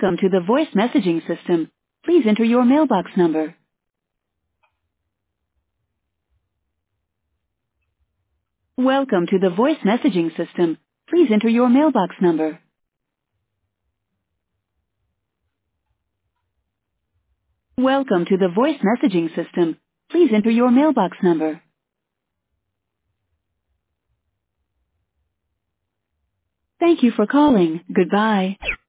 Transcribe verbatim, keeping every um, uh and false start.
Welcome to the voice messaging system. Please enter your mailbox number. Welcome to the voice messaging system. Please enter your mailbox number. Welcome to the voice messaging system. Please enter your mailbox number. Thank you for calling. Goodbye.